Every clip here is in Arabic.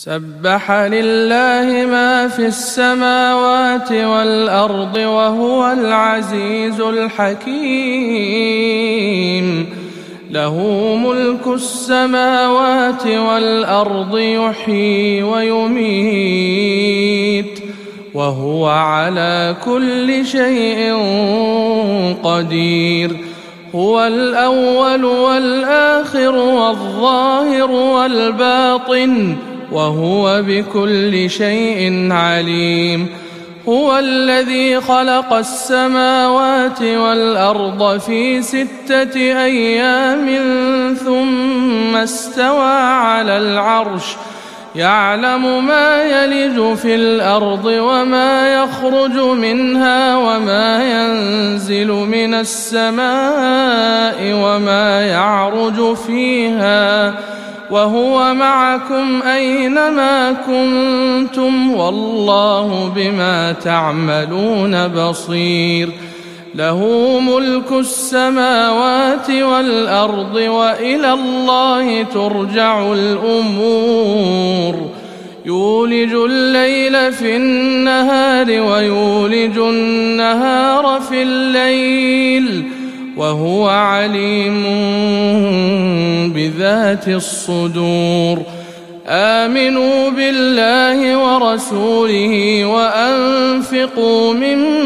سبح لله ما في السماوات والأرض وهو العزيز الحكيم. له ملك السماوات والأرض يحيي ويميت وهو على كل شيء قدير. هو الأول والآخر والظاهر والباطن وهو بكل شيء عليم. هو الذي خلق السماوات والأرض في 6 أيام ثم استوى على العرش يعلم ما يلج في الأرض وما يخرج منها وما ينزل من السماء وما يعرج فيها وهو معكم أينما كنتم والله بما تعملون بصير. له ملك السماوات والأرض وإلى الله ترجع الأمور. يولج الليل في النهار ويولج النهار في الليل وهو عليم بذات الصدور. آمنوا بالله ورسوله وأنفقوا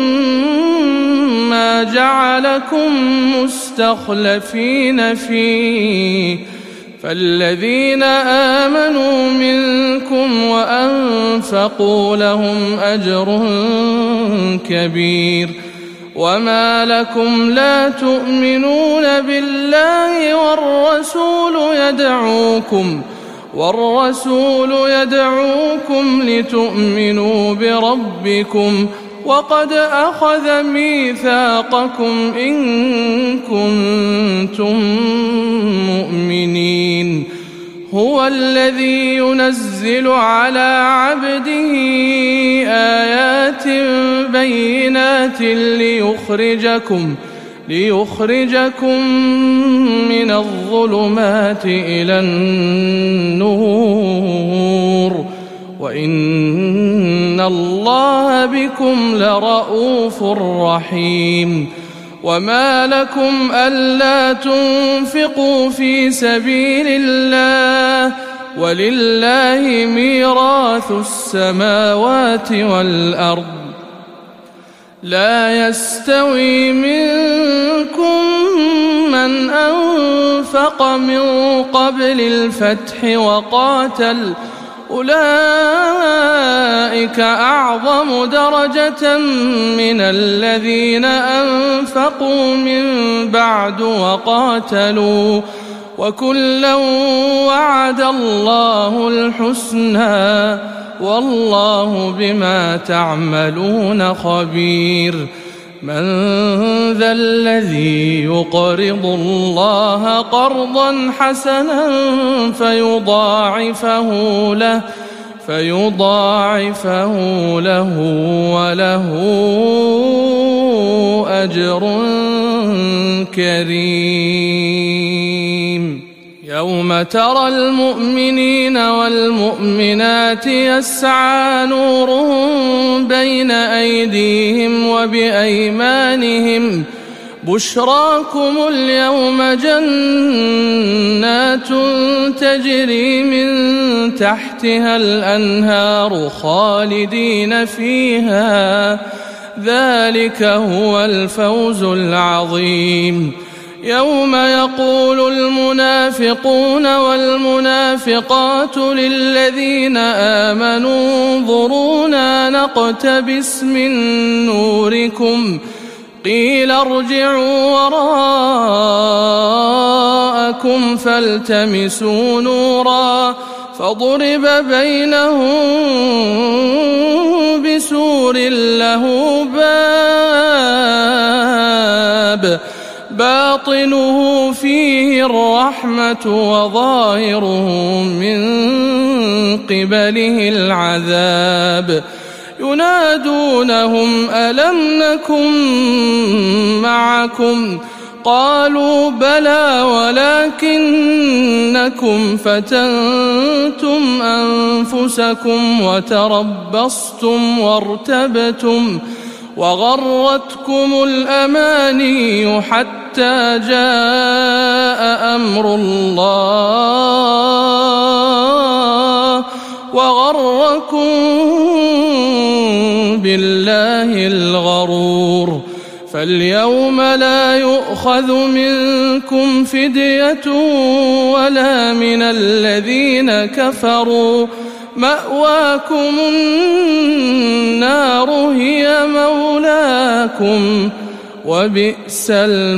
مما جعلكم مستخلفين فيه فالذين آمنوا منكم وأنفقوا لهم أجر كبير. وما لكم لا تؤمنون بالله والرسول يدعوكم لتؤمنوا بربكم وقد أخذ ميثاقكم إن كنتم مؤمنين. هو الذي ينزل على عبده آيات بينات ليخرجكم من الظلمات إلى النور وإن الله بكم لرءوف رحيم. وما لكم ألا تنفقوا في سبيل الله ولله ميراث السماوات والأرض. لا يستوي منكم من أنفق من قبل الفتح وقاتل أولئك أعظم درجة من الذين أنفقوا من بعد وقاتلوا وكلا وعد الله الحسنى والله بما تعملون خبير. من ذا الذي يقرض الله قرضا حسنا فيضاعفه له وله أجر كريم. يوم ترى المؤمنين والمؤمنات يسعى نورهم بين أيديهم وبأيمانهم بشراكم اليوم جنات تجري من تحتها الأنهار خالدين فيها ذلك هو الفوز العظيم. يوم يقول المنافقون والمنافقات للذين آمنوا انظرونا نقتبس من نوركم قيل ارجعوا وراءكم فالتمسوا نورا فضرب بينهم بسور له باب باطنه فيه الرحمة وظاهره من قبله العذاب. ينادونهم ألم نكن معكم قالوا بلى ولكنكم فتنتم أنفسكم وتربصتم وارتبتم وغرتكم الأماني حتى جاء أمر الله وغركم بالله الغرور. فاليوم لا يؤخذ منكم فدية ولا من الذين كفروا مأواكم النار هي مولاكم وبئس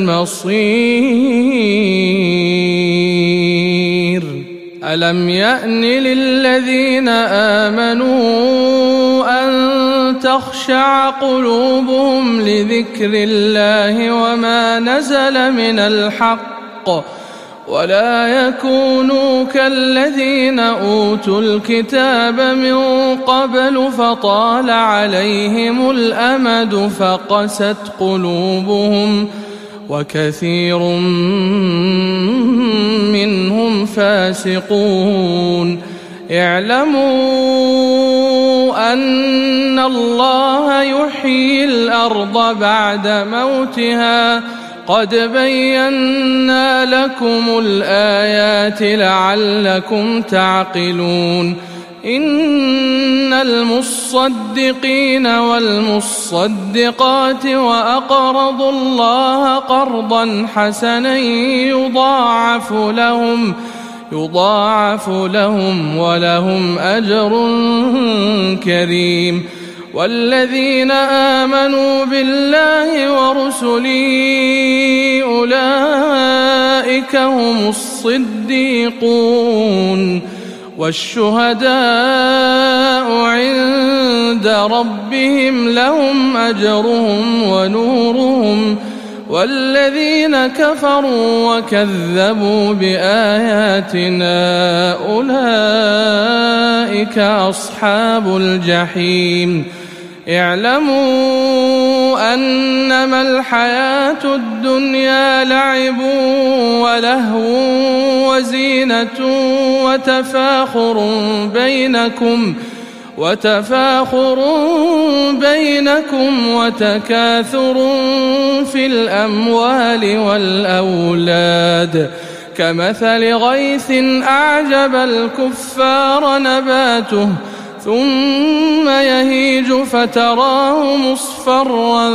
المصير. ألم يأن للذين آمنوا أن تخشع قلوبهم لذكر الله وما نزل من الحق ولا يكونوا كالذين أوتوا الكتاب من قبل فطال عليهم الأمد فقست قلوبهم وكثير منهم فاسقون. اعلموا أن الله يحيي الأرض بعد موتها قد بينا لكم الآيات لعلكم تعقلون. إن المصدقين والمصدقات وأقرضوا الله قرضا حسنا يضاعف لهم ولهم أجر كريم. والذين آمنوا بالله ورسله أولئك هم الصديقون والشهداء عند ربهم لهم أجرهم ونورهم. والذين كفروا وكذبوا بآياتنا أولئك أصحاب الجحيم. اعلموا أنما الحياة الدنيا لعب ولهو وزينة وتفاخر بينكم وتكاثر في الأموال والأولاد كمثل غيث أعجب الكفار نباته ثم يهيج فتراه مصفرا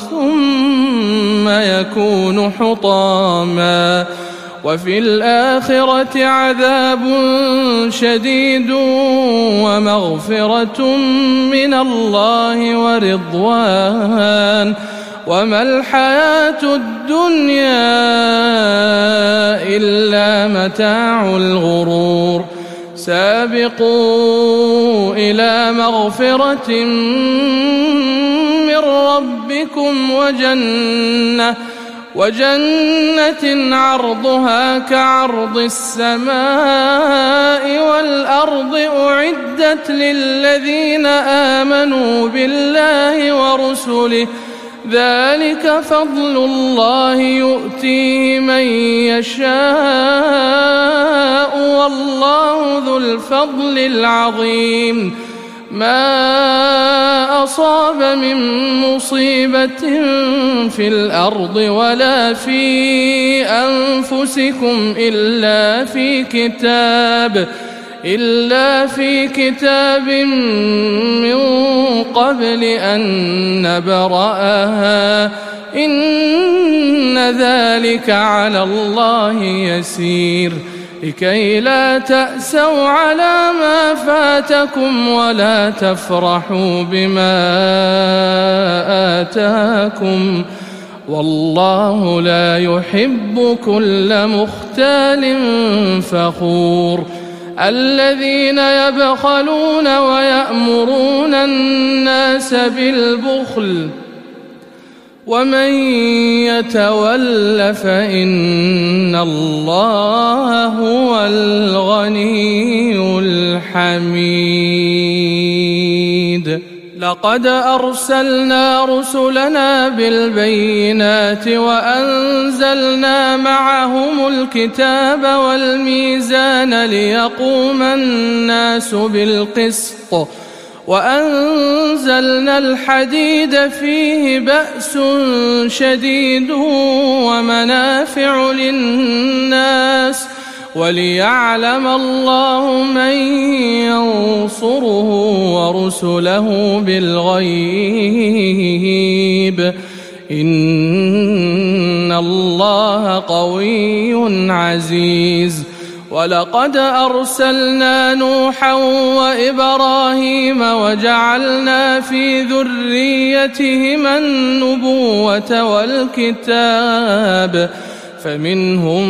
ثم يكون حطاما وفي الآخرة عذاب شديد ومغفرة من الله ورضوان وما الحياة الدنيا إلا متاع الغرور. سابقوا إلى مغفرة من ربكم وجنة عرضها كعرض السماء والأرض أعدت للذين آمنوا بالله ورسله ذلك فضل الله يؤتيه من يشاء والله ذو الفضل العظيم. ما أصاب من مصيبة في الأرض ولا في أنفسكم إلا في كتاب من قبل أن نبرأها إن ذلك على الله يسير. لكي لا تأسوا على ما فاتكم ولا تفرحوا بما آتاكم والله لا يحب كل مختال فخور. الذين يبخلون ويأمرون الناس بالبخل ومن يتول فإن الله هو الغني الحميد. لقد أرسلنا رسلنا بالبينات وأنزلنا معهم الكتاب والميزان ليقوم الناس بالقسط وأنزلنا الحديد فيه بأس شديد ومنافع للناس وليعلم الله من ينصره ورسله بالغيب إن الله قوي عزيز. ولقد أرسلنا نوحا وإبراهيم وجعلنا في ذريتهما النبوة والكتاب فمنهم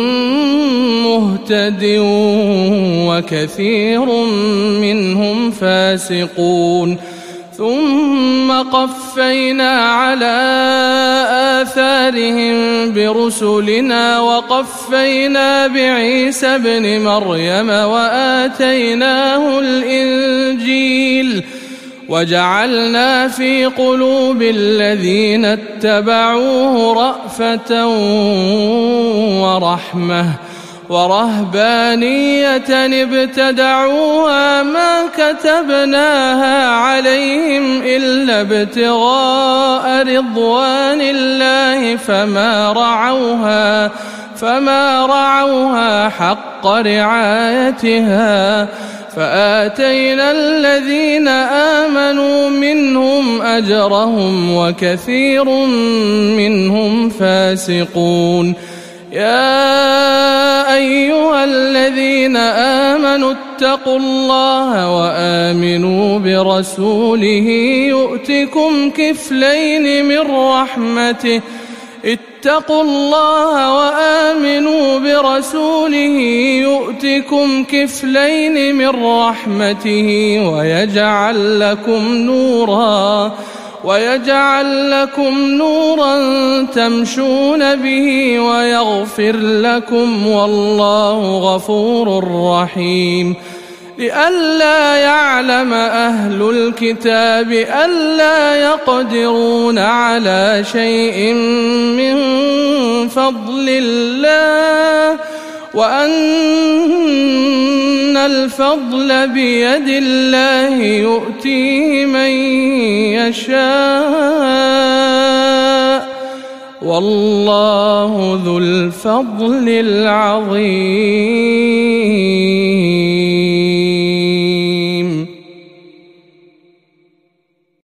مهتد وكثير منهم فاسقون. ثم قفينا على آثارهم برسلنا وقفينا بعيسى ابن مريم وآتيناه الإنجيل وجعلنا في قلوب الذين اتبعوه رأفة ورحمة ورهبانية ابتدعوها ما كتبناها عليهم إلا ابتغاء رضوان الله فما رعوها حق رعايتها فآتينا الذين آمنوا منهم أجرهم وكثير منهم فاسقون. يا أيها الذين آمنوا اتقوا الله وآمنوا برسوله يؤتكم كفلين من رحمته اتقوا الله وآمنوا برسوله يؤتكم كفلين من رحمته ويجعل لكم نورا تمشون به ويغفر لكم والله غفور رحيم. لئلا يعلم أهل الكتاب ألا يقدرون على شيء من فضل الله وأن الفضل بيد الله يؤتيه من يشاء والله ذو الفضل العظيم.